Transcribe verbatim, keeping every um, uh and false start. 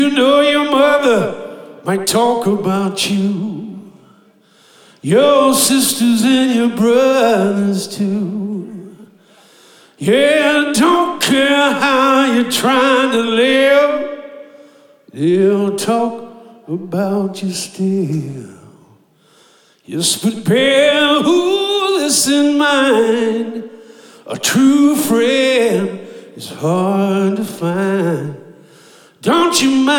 You know your mother might talk about you, your sisters and your brothers too. Yeah, don't care how you're trying to live, they'll talk about you still. Just prepare who this in mind. A true friend is hard to find. Don't you mind?